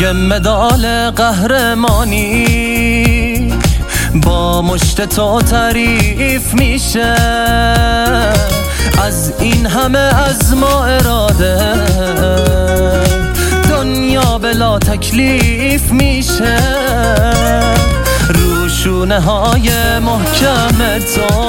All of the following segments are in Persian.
که مدال قهرمانی با مشت تو تعریف میشه. از این همه از ما اراده دنیا بلا تکلیف میشه. روشونه های محکم تو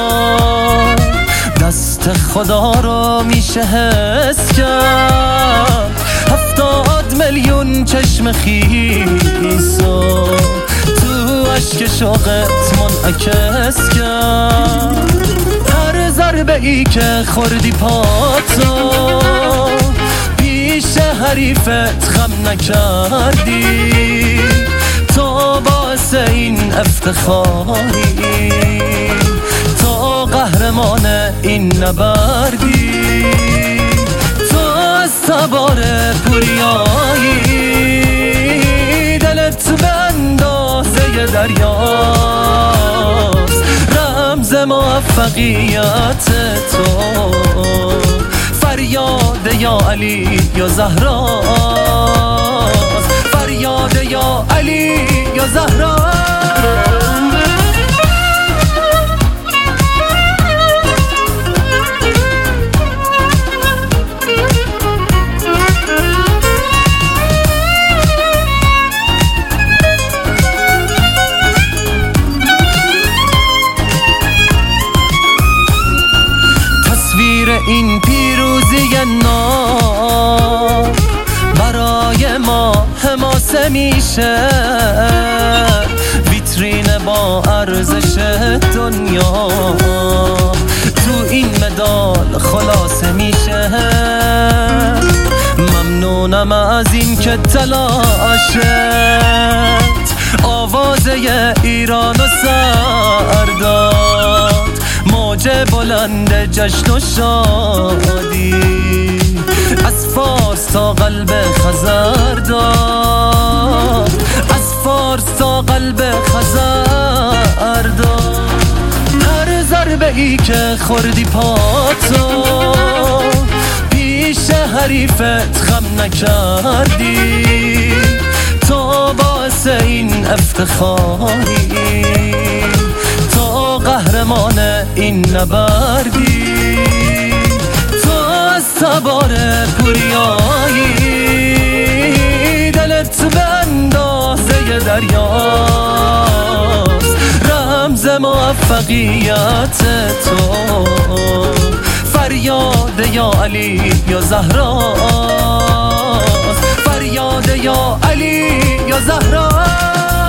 دست خدا رو میشه حس کرد. 70 میلیون چشم خیسو تو اشک شوقت منعکس کرد. هر ضربه ای که خوردی پاتو پیش حریفت خم نکردی. تو باعث این افتخاری، تو قهرمان این نبردی. تو از تبار پوریایی دلت به اندازه دریاست. رمز موفقیت تو فریاد یا علی یا زهرا، فریاد یا علی یا زهرا. این پیروزی ناب برای ما حماسه میشه. ویترین با ارزش دنیا تو این مدال خلاصه میشه. ممنونم از این که تلاشت آوازه ایران و سر داد. موج بلند جشن و شادی از فارس تا قلب خزر داد، از فارس تا قلب خزر داد. هر ضربه ای که خوردی پاتو پیش حریفت خم نکردی. تو باعث این افتخاری، تو قهرمان این نبردی. تو از تبار پوریایی دلت به اندازه دریاست. رمز موفقیت تو فریاد یا علی یا زهرا، فریاد یا علی یا زهرا.